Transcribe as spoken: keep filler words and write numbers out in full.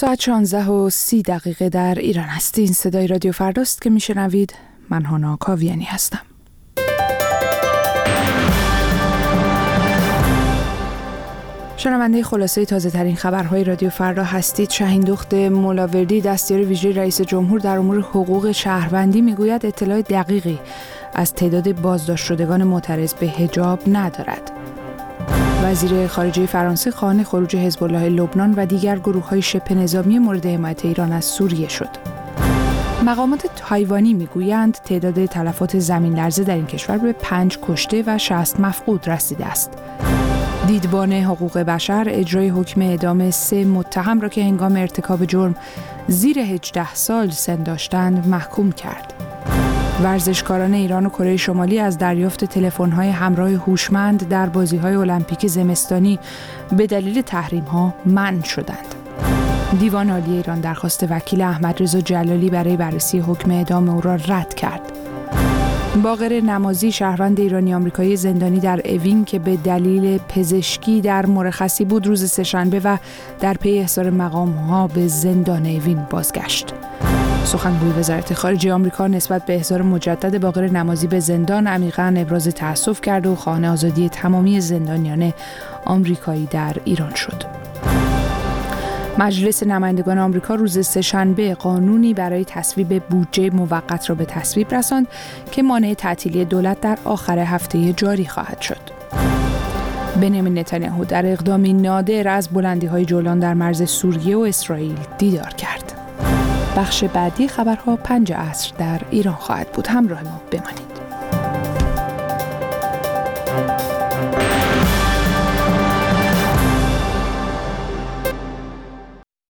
ساعت شانزده و سی دقیقه در ایران هستین. صدای رادیو فرداست که میشنوید. من هانا کاویانی هستم. شنونده خلاصه تازه ترین خبرهای رادیو فردا هستید. شاهین دخت مولاوردی، دستیار ویژه رئیس جمهور در امور حقوق شهروندی، میگوید اطلاع دقیقی از تعداد بازداشت شدگان معترض به حجاب ندارد. وزیر خارجه فرانسه خواهان خروج حزب الله لبنان و دیگر گروه‌های شبه نظامی مورد حمایت ایران از سوریه شد. مقامات تایوانی میگویند تعداد تلفات زمین لرزه در این کشور به پنج کشته و شصت مفقود رسیده است. دیدبان حقوق بشر اجرای حکم اعدام سه متهم را که هنگام ارتکاب جرم زیر هجده سال سن داشتند محکوم کرد. ورزشکاران ایران و کره شمالی از دریافت تلفن‌های همراه هوشمند در بازی‌های المپیک زمستانی به دلیل تحریم‌ها منع شدند. دیوان عالی ایران درخواست وکیل احمدرضا جلالی برای بررسی حکم اعدام او را رد کرد. باقر نمازی، شهروند ایرانی آمریکایی زندانی در اوین که به دلیل پزشکی در مرخصی بود، روز سه‌شنبه و در پی احضار مقام‌ها به زندان اوین بازگشت. سخنگوی وزارت خارجه آمریکا نسبت به احضار مجدد باقر نمازی به زندان عمیقاً ابراز تأسف کرد و خواهان آزادی تمامی زندانیان آمریکایی در ایران شد. مجلس نمایندگان آمریکا روز سه‌شنبه قانونی برای تصویب بودجه موقت را به تصویب رساند که مانع تعطیلی دولت در آخر هفته جاری خواهد شد. بنیامین نتانیاهو در اقدامی نادر از بلندی‌های جولان در مرز سوریه و اسرائیل دیدار کرد. بخش بعدی خبرها پنج عصر در ایران خواهد بود. همراه ما بمانید.